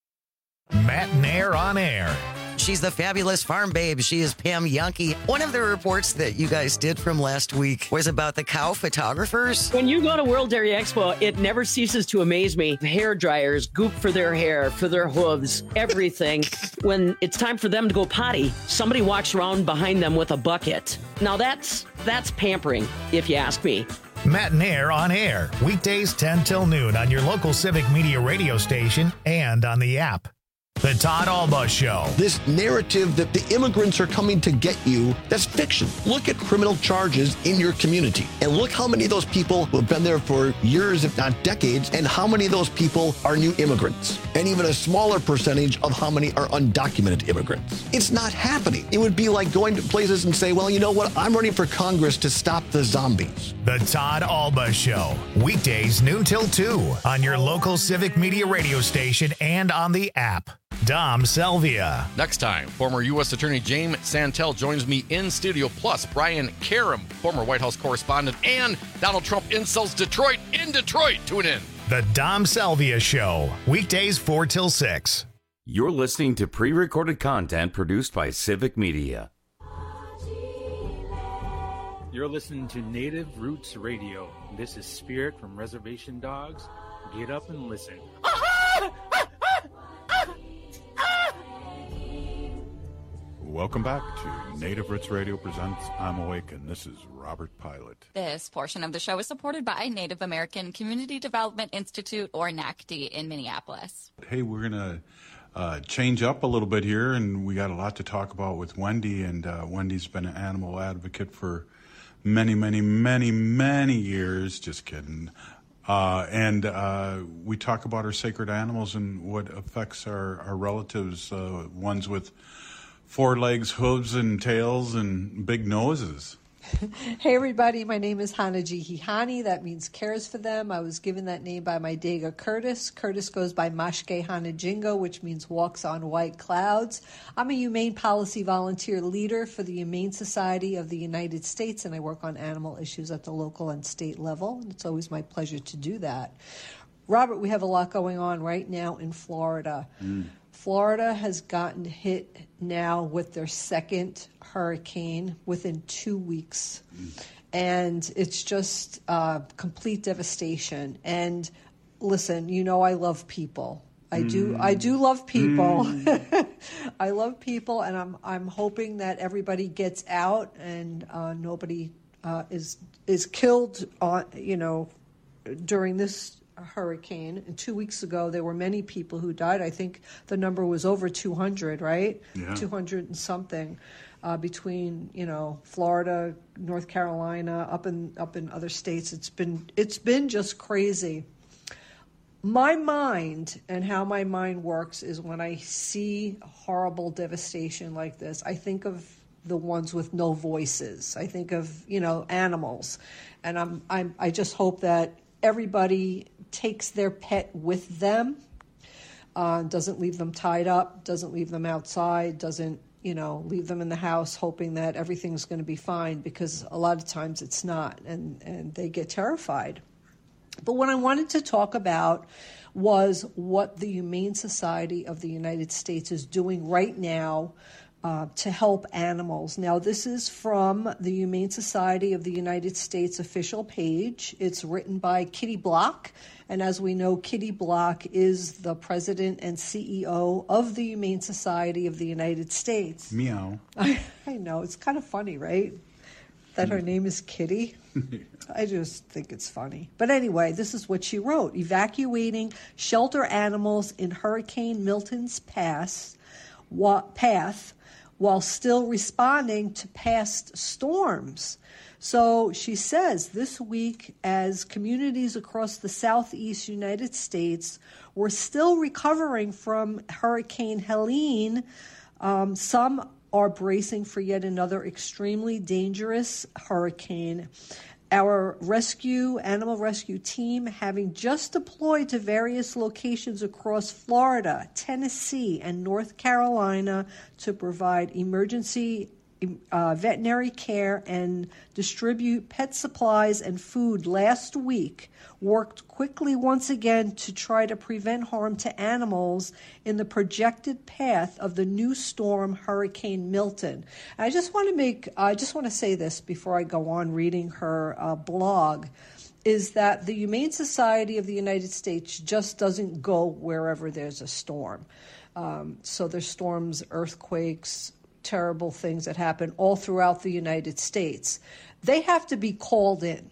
S15: Matt Nair on air.
S30: She's the fabulous farm babe. She is Pam Yankee. One of the reports that you guys did from last week was about the cow photographers.
S31: When you go to World Dairy Expo, it never ceases to amaze me. Hair dryers, goop for their hair, for their hooves, everything. When it's time for them to go potty, somebody walks around behind them with a bucket. Now that's pampering, if you ask me.
S15: Matt Nair on air, weekdays 10 till noon on your local Civic Media radio station and on the app. The Todd Alba Show.
S32: This narrative that the immigrants are coming to get you, that's fiction. Look at criminal charges in your community and look how many of those people who have been there for years, if not decades, and how many of those people are new immigrants. And even a smaller percentage of how many are undocumented immigrants. It's not happening. It would be like going to places and say, well, you know what? I'm running for Congress to stop the zombies.
S15: The Todd Alba Show. Weekdays noon till 2 on your local Civic Media radio station and on the app. Dom Selvia.
S33: Next time, former U.S. Attorney James Santel joins me in studio, plus Brian Karam, former White House correspondent, and Donald Trump insults Detroit in Detroit. Tune in.
S15: The Dom Selvia Show, weekdays 4 till 6.
S19: You're listening to pre-recorded content produced by Civic Media.
S4: You're listening to Native Roots Radio. This is Spirit from Reservation Dogs. Get up and listen.
S2: Welcome back to Native Roots Radio presents I'm Awake, and this is Robert Pilot.
S26: This portion of the show is supported by Native American Community Development Institute, or NACD, in Minneapolis.
S2: Hey, we're going to change up a little bit here, and we got a lot to talk about with Wendy, and Wendy's been an animal advocate for many, many, many, many years. Just kidding. And we talk about our sacred animals and what affects our relatives, ones with 4 legs, hooves, and tails, and big noses.
S5: Hey everybody, my name is Hanajihihani. That means cares for them. I was given that name by my Dega Curtis. Curtis goes by Mashke Hanajingo, which means walks on white clouds. I'm a humane policy volunteer leader for the Humane Society of the United States, and I work on animal issues at the local and state level. And it's always my pleasure to do that. Robert, we have a lot going on right now in Florida. Florida has gotten hit now with their second hurricane within 2 weeks. And it's just complete devastation. And listen, you know I love people. I do love people. I love people, and I'm hoping that everybody gets out and nobody is killed during this hurricane. And 2 weeks ago, there were many people who died. I think the number was over 200, right?
S2: Yeah.
S5: 200 and something between, Florida, North Carolina, up in other states. It's been just crazy. My mind and how my mind works is when I see horrible devastation like this, I think of the ones with no voices. I think of, animals. And I just hope that everybody takes their pet with them, doesn't leave them tied up, doesn't leave them outside, doesn't, leave them in the house hoping that everything's going to be fine, because a lot of times it's not, and they get terrified. But what I wanted to talk about was what the Humane Society of the United States is doing right now to help animals. Now, this is from the Humane Society of the United States official page. It's written by Kitty Block. And as we know, Kitty Block is the president and CEO of the Humane Society of the United States.
S2: Meow.
S5: I know. It's kind of funny, right? That her name is Kitty. I just think it's funny. But anyway, this is what she wrote. Evacuating shelter animals in Hurricane Milton's path while still responding to past storms. So she says this week, as communities across the southeast United States were still recovering from Hurricane Helene, some are bracing for yet another extremely dangerous hurricane. Our animal rescue team, having just deployed to various locations across Florida, Tennessee, and North Carolina to provide emergency veterinary care and distribute pet supplies and food last week, worked quickly once again to try to prevent harm to animals in the projected path of the new storm, Hurricane Milton. I just want to say this before I go on reading her blog, is that the Humane Society of the United States just doesn't go wherever there's a storm. So there's storms, earthquakes, terrible things that happen all throughout the United States. They have to be called in.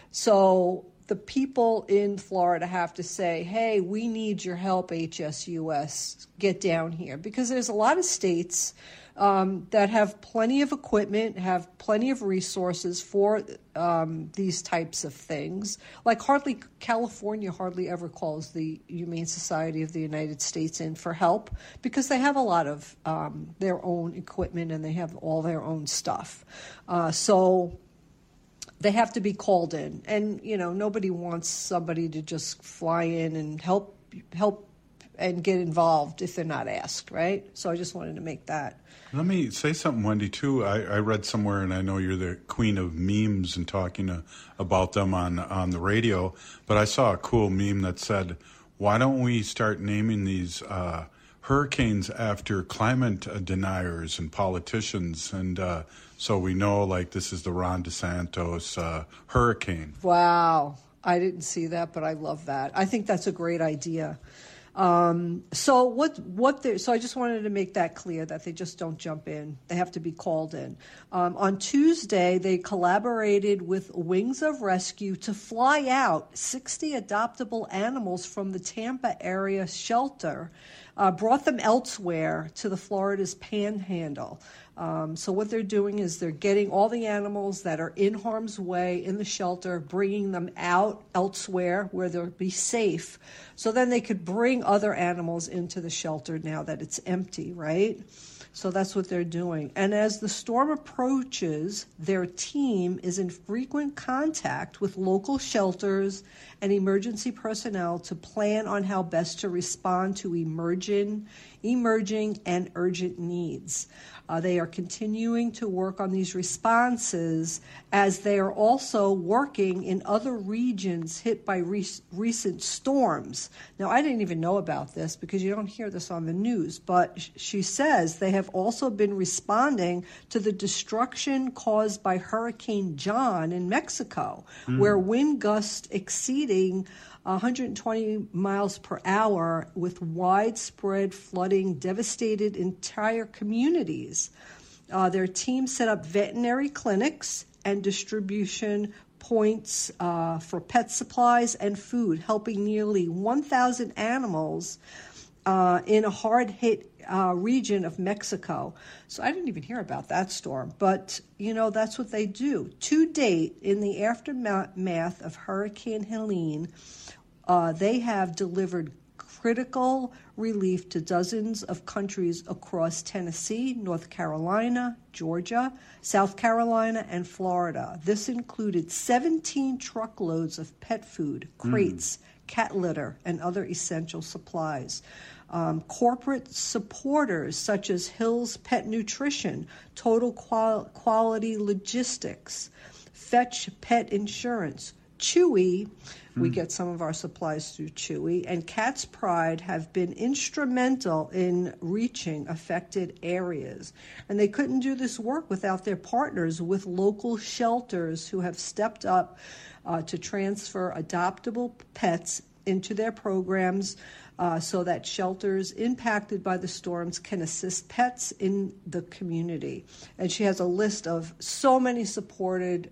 S5: So the people in Florida have to say, hey, we need your help, HSUS, get down here. Because there's a lot of states that have plenty of equipment, have plenty of resources for these types of things. Like California hardly ever calls the Humane Society of the United States in for help because they have a lot of their own equipment and they have all their own stuff. So they have to be called in. And, nobody wants somebody to just fly in and help and get involved if they're not asked, right? So I just wanted to make that.
S2: Let me say something, Wendy, too. I read somewhere, and I know you're the queen of memes and talking about them on the radio, but I saw a cool meme that said, why don't we start naming these hurricanes after climate deniers and politicians? And So we know, like, this is the Ron DeSantis hurricane.
S5: Wow. I didn't see that, but I love that. I think that's a great idea. So I just wanted to make that clear, that they just don't jump in. They have to be called in. On Tuesday, they collaborated with Wings of Rescue to fly out 60 adoptable animals from the Tampa area shelter, brought them elsewhere to the Florida's Panhandle. So what they're doing is they're getting all the animals that are in harm's way in the shelter, bringing them out elsewhere where they'll be safe. So then they could bring other animals into the shelter now that it's empty, right? So that's what they're doing. And as the storm approaches, their team is in frequent contact with local shelters and emergency personnel to plan on how best to respond to emerging and urgent needs. They are continuing to work on these responses as they are also working in other regions hit by recent storms. Now, I didn't even know about this because you don't hear this on the news, but she says they have also been responding to the destruction caused by Hurricane John in Mexico, where wind gusts exceeding 120 miles per hour with widespread flooding devastated entire communities. Their team set up veterinary clinics and distribution points for pet supplies and food, helping nearly 1,000 animals in a hard-hit region of Mexico. So I didn't even hear about that storm, but, that's what they do. To date, in the aftermath of Hurricane Helene, they have delivered critical relief to dozens of countries across Tennessee, North Carolina, Georgia, South Carolina, and Florida. This included 17 truckloads of pet food, crates, cat litter, and other essential supplies. Corporate supporters such as Hill's Pet Nutrition, Total Quality Logistics, Fetch Pet Insurance, Chewy, we get some of our supplies through Chewy, and Cat's Pride have been instrumental in reaching affected areas. And they couldn't do this work without their partners with local shelters who have stepped up to transfer adoptable pets into their programs so that shelters impacted by the storms can assist pets in the community. And she has a list of so many supporters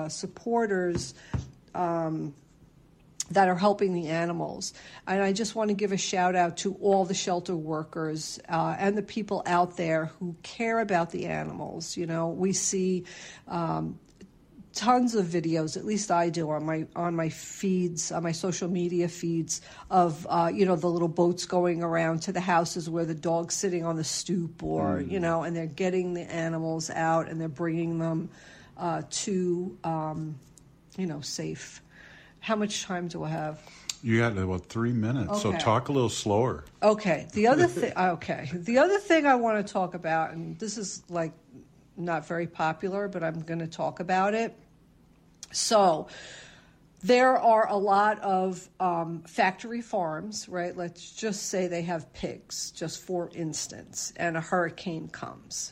S5: that are helping the animals. And I just want to give a shout out to all the shelter workers and the people out there who care about the animals. We see tons of videos, at least I do, on my feeds, on my social media feeds of the little boats going around to the houses where the dog's sitting on the stoop, or and they're getting the animals out and they're bringing them to safe. How much time do I have?
S2: You got about 3 minutes,
S5: Okay.
S2: So talk a little slower.
S5: Okay. The other thing I want to talk about, and this is not very popular, but I'm going to talk about it. So there are a lot of factory farms, right? Let's just say they have pigs, just for instance, and a hurricane comes.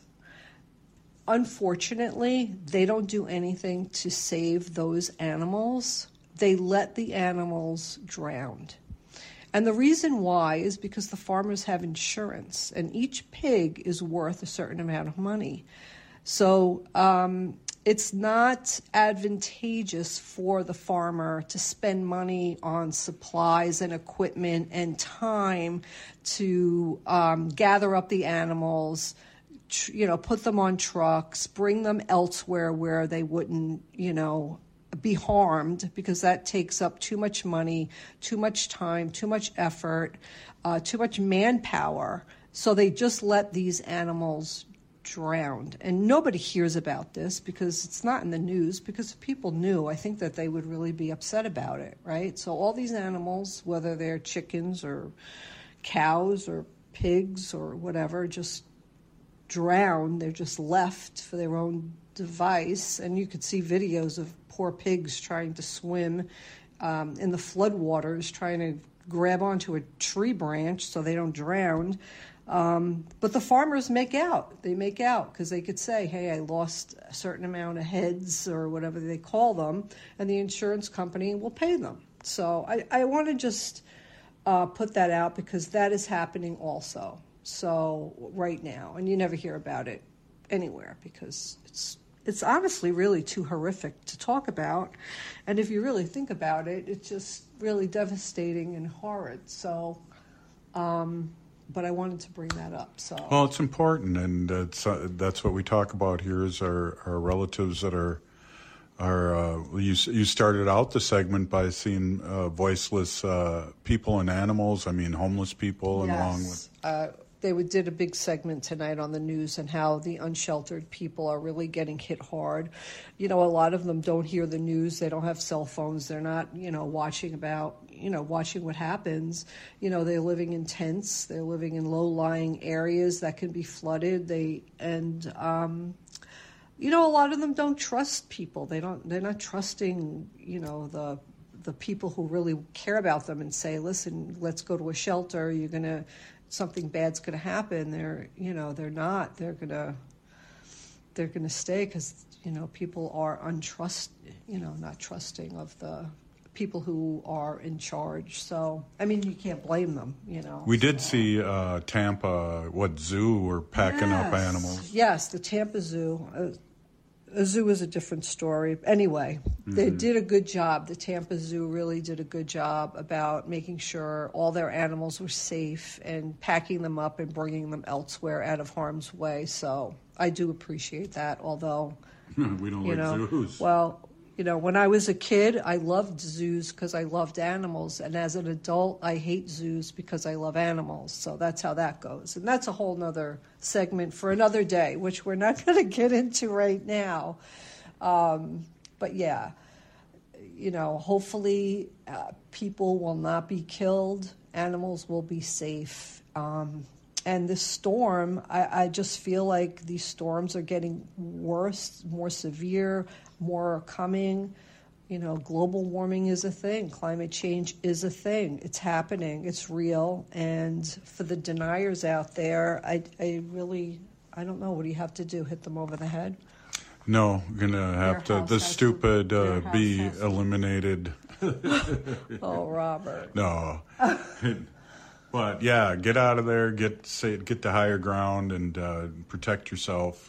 S5: Unfortunately, they don't do anything to save those animals. They let the animals drown. And the reason why is because the farmers have insurance, and each pig is worth a certain amount of money. So it's not advantageous for the farmer to spend money on supplies and equipment and time to gather up the animals, put them on trucks, bring them elsewhere where they wouldn't, be harmed, because that takes up too much money, too much time, too much effort, too much manpower. So they just let these animals drown. And nobody hears about this because it's not in the news, because if people knew, I think that they would really be upset about it, right? So all these animals, whether they're chickens or cows or pigs or whatever, just drown. They're just left for their own device. And you could see videos of poor pigs trying to swim in the floodwaters, trying to grab onto a tree branch so they don't drown. But the farmers make out. They make out because they could say, hey, I lost a certain amount of heads or whatever they call them, and the insurance company will pay them. So I want to just put that out because that is happening also. So right now, and you never hear about it anywhere because it's honestly really too horrific to talk about. And if you really think about it, it's just really devastating and horrid. So, but I wanted to bring that up. So
S2: well, it's important, and that's what we talk about here is our relatives that are you started out the segment by seeing voiceless people and animals. I mean, homeless people, and along with.
S5: They did a big segment tonight on the news and how the unsheltered people are really getting hit hard. You know, a lot of them don't hear the news. They don't have cell phones. They're not, watching what happens. You know, they're living in tents. They're living in low-lying areas that can be flooded. A lot of them don't trust people. They're not trusting, the people who really care about them and say, listen, let's go to a shelter. Something bad's going to happen. They're not. They're going to stay because, people are not trusting of the people who are in charge. So, I mean, you can't blame them,
S2: We did see Tampa, zoo were packing up animals.
S5: Yes, the Tampa Zoo. A zoo is a different story. Anyway, they did a good job. The Tampa Zoo really did a good job about making sure all their animals were safe and packing them up and bringing them elsewhere out of harm's way. So I do appreciate that, although...
S2: we don't like zoos.
S5: Well, when I was a kid, I loved zoos because I loved animals. And as an adult, I hate zoos because I love animals. So that's how that goes. And that's a whole nother segment for another day, which we're not going to get into right now. But yeah, hopefully people will not be killed. Animals will be safe. And this storm, I just feel like these storms are getting worse, more severe, more are coming. Global warming is a thing. Climate change is a thing. It's happening. It's real. And for the deniers out there, I don't know. What do you have to do? Hit them over the head?
S2: No, we're going to have to, the stupid be eliminated.
S5: Oh, Robert.
S2: No. But yeah, get out of there, get to higher ground, and protect yourself.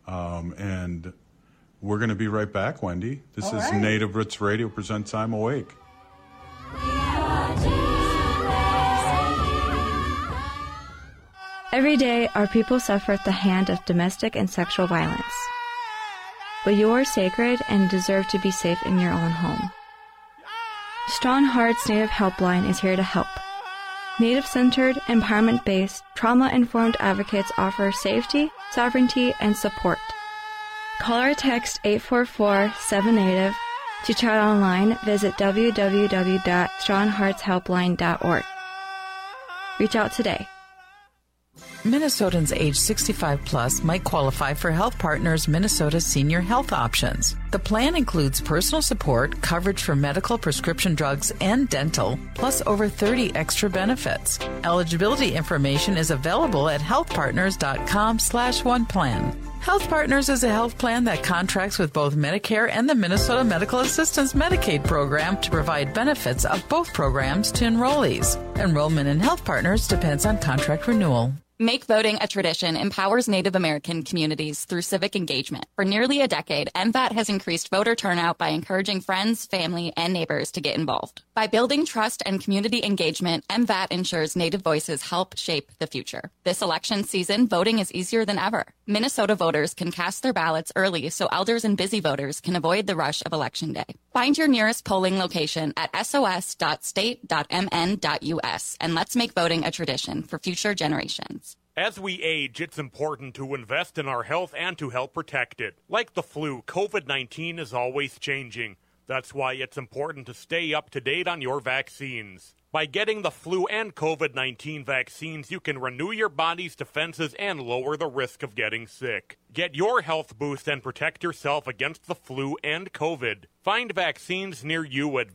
S2: And we're going to be right back, Wendy. This is right. Native Roots Radio presents I'm Awake.
S3: Every day, our people suffer at the hand of domestic and sexual violence. But you are sacred and deserve to be safe in your own home. Strong Hearts Native Helpline is here to help. Native-centered, empowerment-based, trauma-informed advocates offer safety, sovereignty, and support. Call or text 844-7NATIVE. To chat online, visit www.strongheartshelpline.org. Reach out today.
S6: Minnesotans age 65 plus might qualify for Health Partners Minnesota Senior Health Options. The plan includes personal support, coverage for medical, prescription drugs, and dental, plus over 30 extra benefits. Eligibility information is available at healthpartners.com/oneplan. Health Partners is a health plan that contracts with both Medicare and the Minnesota Medical Assistance Medicaid program to provide benefits of both programs to enrollees. Enrollment in Health Partners depends on contract renewal.
S26: Make voting a tradition empowers Native American communities through civic engagement. For nearly a decade, MVAT has increased voter turnout by encouraging friends, family, and neighbors to get involved. By building trust and community engagement, MVAT ensures Native voices help shape the future. This election season, voting is easier than ever. Minnesota voters can cast their ballots early so elders and busy voters can avoid the rush of Election Day. Find your nearest polling location at sos.state.mn.us and let's make voting a tradition for future generations.
S7: As we age, it's important to invest in our health and to help protect it. Like the flu, COVID-19 is always changing. That's why it's important to stay up to date on your vaccines. By getting the flu and COVID-19 vaccines, you can renew your body's defenses and lower the risk of getting sick. Get your health boost and protect yourself against the flu and COVID. Find vaccines near you at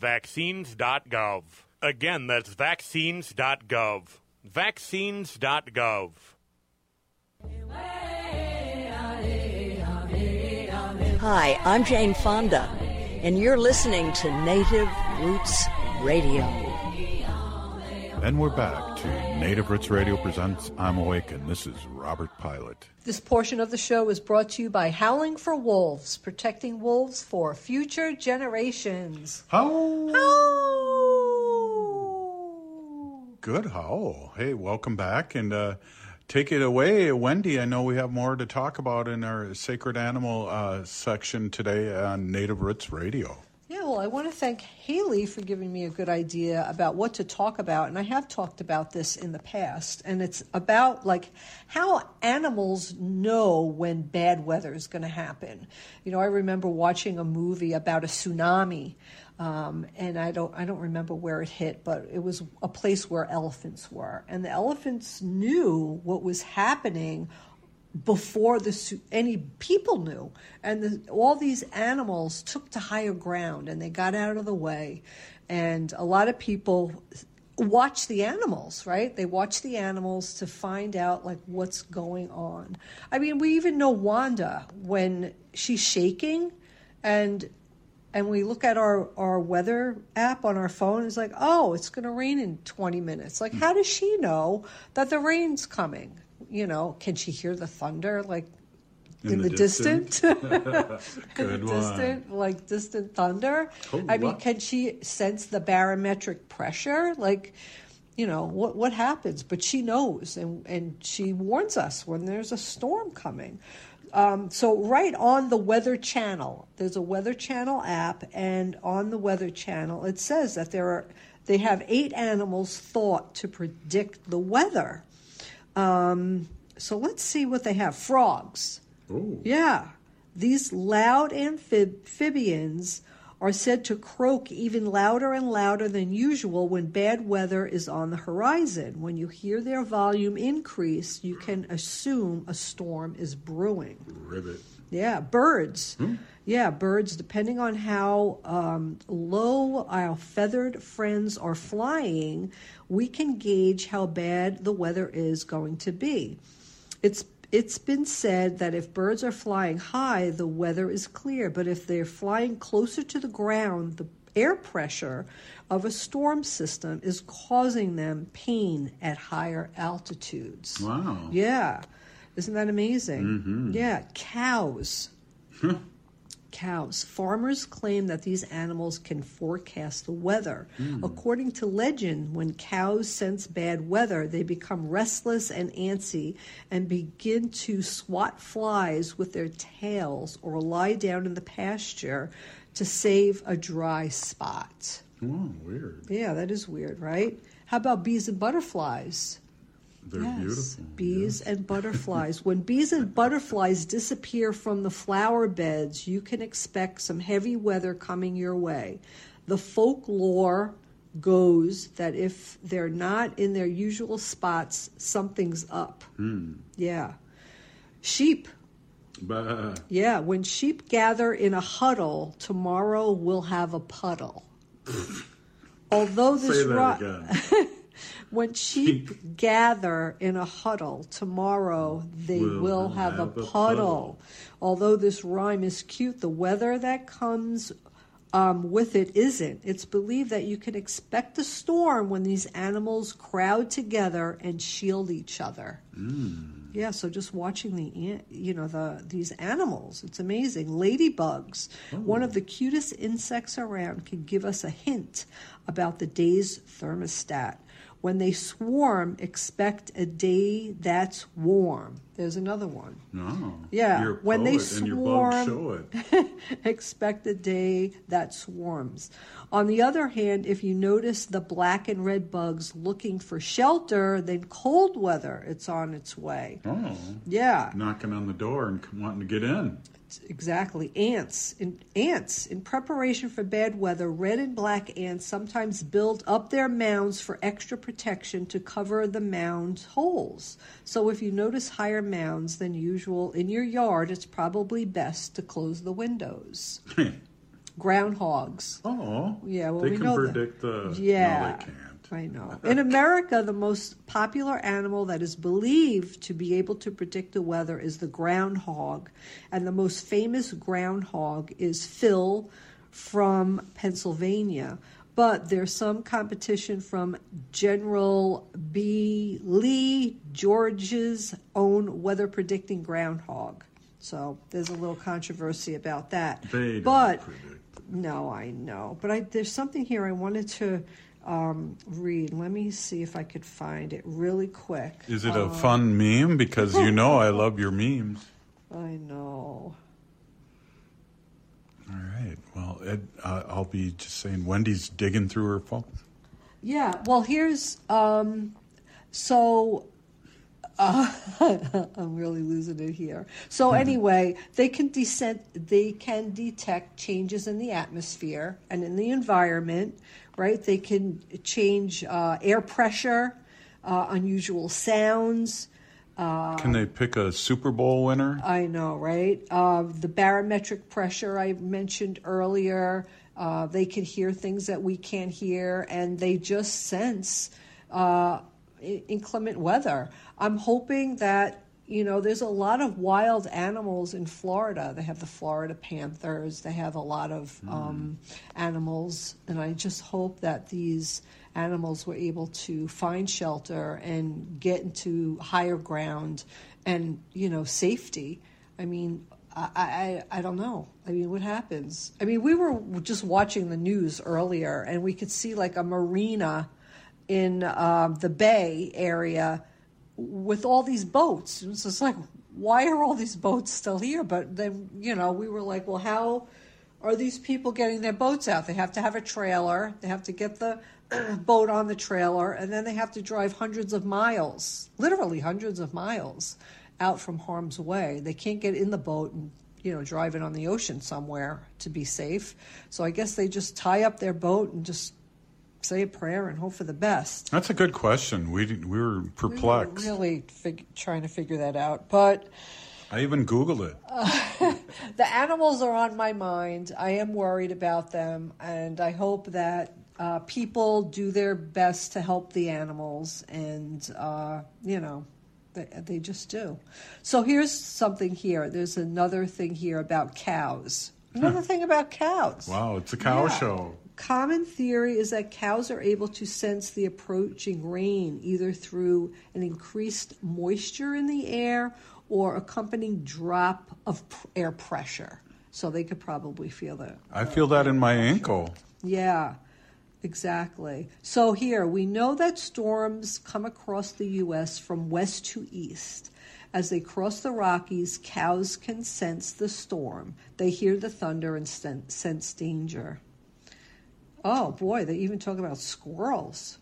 S7: vaccines.gov. Again, that's vaccines.gov. Vaccines.gov.
S8: Hi, I'm Jane Fonda, and you're listening to Native Roots Radio.
S2: And we're back to Native Roots Radio presents I'm Awake, and this is Robert Pilot.
S5: This portion of the show is brought to you by Howling for Wolves, protecting wolves for future generations.
S2: Howl! Good howl. Hey, welcome back, and take it away, Wendy. I know we have more to talk about in our Sacred Animal section today on Native Roots Radio.
S5: Yeah, well, I want to thank Haley for giving me a good idea about what to talk about. And I have talked about this in the past. And it's about, like, how animals know when bad weather is going to happen. You know, I remember watching a movie about a tsunami. And I don't remember where it hit, but it was a place where elephants were. And the elephants knew what was happening before any people knew. And all these animals took to higher ground, and they got out of the way. And a lot of people watch the animals, right? They watch the animals to find out, like, what's going on. I mean, we even know Wanda, when she's shaking, and we look at our weather app on our phone, it's like, oh, it's going to rain in 20 minutes. Like, how does she know that the rain's coming? You know, can she hear the thunder, like, in the distant?
S2: Good one.
S5: Distant thunder?
S2: Oh,
S5: I mean, can she sense the barometric pressure? Like, you know, what happens? But she knows, and she warns us when there's a storm coming. So right on the Weather Channel, there's a Weather Channel app, and on the Weather Channel, it says that they have 8 animals thought to predict the weather. So let's see what they have. Frogs.
S2: Ooh.
S5: Yeah. These loud amphibians are said to croak even louder and louder than usual when bad weather is on the horizon. When you hear their volume increase, you can assume a storm is brewing.
S2: Ribbit.
S5: Yeah, birds. Yeah, birds, depending on how low our feathered friends are flying, we can gauge how bad the weather is going to be. It's been said that if birds are flying high, the weather is clear, but if they're flying closer to the ground, the air pressure of a storm system is causing them pain at higher altitudes.
S2: Wow.
S5: Yeah. Isn't that amazing?
S2: Mm-hmm.
S5: Yeah. Cows. Cows. Farmers claim that these animals can forecast the weather. According to legend, when cows sense bad weather, they become restless and antsy and begin to swat flies with their tails or lie down in the pasture to save a dry spot.
S2: Oh, weird.
S5: Yeah, that is weird, right? How about bees and butterflies?
S2: They're beautiful.
S5: Bees and butterflies. When bees and butterflies disappear from the flower beds, you can expect some heavy weather coming your way. The folklore goes that if they're not in their usual spots, something's up. Yeah. Sheep.
S2: Bah.
S5: Yeah, when sheep gather in a huddle, tomorrow we'll have a puddle. Although this
S2: Say that again.
S5: When sheep gather in a huddle, tomorrow they will have a puddle. Although this rhyme is cute, the weather that comes with it isn't. It's believed that you can expect a storm when these animals crowd together and shield each other. Yeah, so just watching these animals, it's amazing. Ladybugs, one of the cutest insects around, can give us a hint about the day's thermostat. When they swarm, expect a day that's warm. There's another one.
S2: No.
S5: Yeah.
S2: You're a
S5: when
S2: poet
S5: they
S2: and your bugs show
S5: swarm,
S2: it.
S5: expect a day that swarms. On the other hand, if you notice the black and red bugs looking for shelter, then cold weather, it's on its way.
S2: Oh.
S5: Yeah.
S2: Knocking on the door and wanting to get in.
S5: Exactly. Ants. In preparation for bad weather, red and black ants sometimes build up their mounds for extra protection to cover the mound holes. So if you notice higher mounds than usual in your yard, it's probably best to close the windows. Groundhogs.
S2: Oh.
S5: Yeah, well,
S2: they
S5: we
S2: can
S5: know
S2: predict the...
S5: Yeah.
S2: No, they can't.
S5: I know. In America, the most popular animal that is believed to be able to predict the weather is the groundhog. And the most famous groundhog is Phil from Pennsylvania. But there's some competition from General B. Lee, Georgia's own weather predicting groundhog. So there's a little controversy about that. No, I know. But there's something here I wanted to read. Let me see if I could find it really quick.
S2: Is it a fun meme? Because you know I love your memes.
S5: I know.
S2: All right. Well, Ed, I'll be just saying Wendy's digging through her phone.
S5: Yeah. Well, here's I'm really losing it here. So anyway, they can detect changes in the atmosphere and in the environment, right? They can change air pressure, unusual sounds.
S2: Can they pick a Super Bowl winner?
S5: I know, right? The barometric pressure I mentioned earlier. They can hear things that we can't hear, and they just sense inclement weather. I'm hoping that, there's a lot of wild animals in Florida. They have the Florida panthers. They have a lot of animals, and I just hope that these animals were able to find shelter and get into higher ground and, safety. I mean, I don't know. I mean, what happens? I mean, we were just watching the news earlier, and we could see like a marina in the Bay area with all these boats. It was just like, why are all these boats still here? But then, we were like, well, how are these people getting their boats out? They have to have a trailer. They have to get the boat on the trailer, and then they have to drive hundreds of miles, literally hundreds of miles, out from harm's way. They can't get in the boat and, drive it on the ocean somewhere to be safe. So I guess they just tie up their boat and just say a prayer and hope for the best.
S2: That's a good question. We were perplexed.
S5: We were really trying to figure that out. But
S2: I even Googled it.
S5: The animals are on my mind. I am worried about them, and I hope that people do their best to help the animals, and, they just do. So here's something here. There's another thing here about cows. Another thing about cows.
S2: Wow, it's a cow show.
S5: Common theory is that cows are able to sense the approaching rain either through an increased moisture in the air or accompanying drop of air pressure. So they could probably feel that.
S2: I feel that in my ankle.
S5: Yeah, exactly. So here, we know that storms come across the U.S. from west to east. As they cross the Rockies, cows can sense the storm. They hear the thunder and sense danger. Oh, boy, they even talk about squirrels.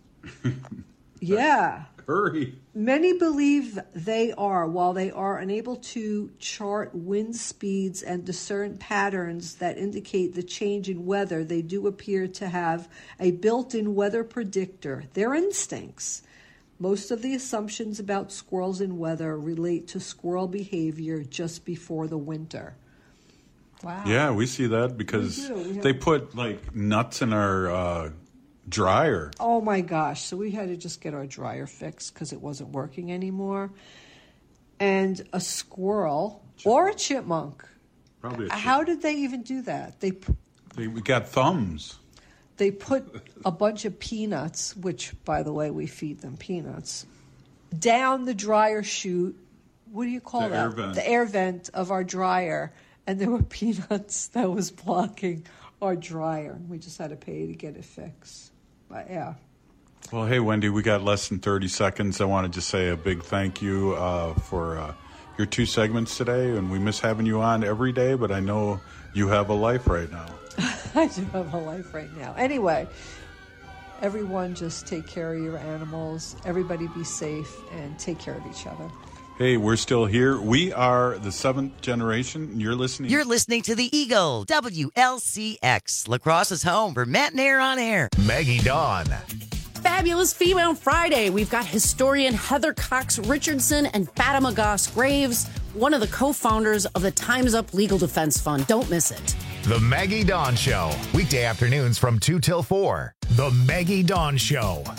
S5: Yeah.
S2: Hurry.
S5: Many believe they are, while they are unable to chart wind speeds and discern patterns that indicate the change in weather, they do appear to have a built-in weather predictor, their instincts. Most of the assumptions about squirrels and weather relate to squirrel behavior just before the winter. Wow.
S2: Yeah, we see that because they put like nuts in our dryer.
S5: Oh my gosh. So we had to just get our dryer fixed because it wasn't working anymore. And a squirrel or a chipmunk.
S2: Probably a chipmunk.
S5: How did they even do that?
S2: We got thumbs.
S5: They put a bunch of peanuts, which, by the way, we feed them peanuts, down the dryer chute. What do you call that?
S2: Air vent.
S5: The air vent of our dryer. And there were peanuts that was blocking our dryer. We just had to pay to get it fixed. But, yeah.
S2: Well, hey, Wendy, we got less than 30 seconds. I wanted to say a big thank you for your 2 segments today. And we miss having you on every day, but I know you have a life right now.
S5: I do have a life right now. Anyway, everyone just take care of your animals. Everybody be safe and take care of each other.
S2: Hey, we're still here. We are the 7th generation. You're listening
S30: to the Eagle, WLCX, La Crosse's home for Matt and Air on Air.
S15: Maggie Dawn.
S9: Fabulous Female Friday. We've got historian Heather Cox Richardson and Fatima Goss Graves, one of the co-founders of the Time's Up Legal Defense Fund. Don't miss it.
S15: The Maggie Dawn Show, weekday afternoons from 2 till 4. The Maggie Dawn Show.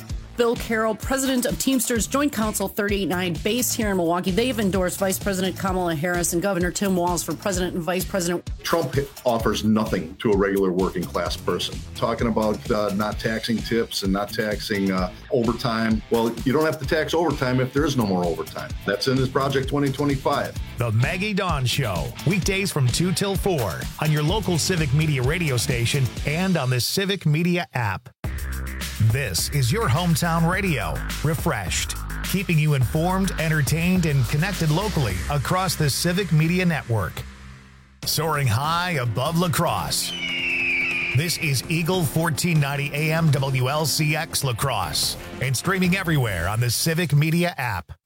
S9: Bill Carroll, president of Teamsters Joint Council 389, based here in Milwaukee. They've endorsed Vice President Kamala Harris and Governor Tim Walz for president and vice president.
S10: Trump offers nothing to a regular working class person. Talking about not taxing tips and not taxing overtime. Well, you don't have to tax overtime if there is no more overtime. That's in his Project 2025.
S15: The Maggie Dawn Show, weekdays from 2 till 4 on your local Civic Media radio station and on the Civic Media app. This is your hometown radio, refreshed, keeping you informed, entertained, and connected locally across the Civic Media network. Soaring high above La Crosse. This is Eagle 1490 AM WLCX La Crosse and streaming everywhere on the Civic Media app.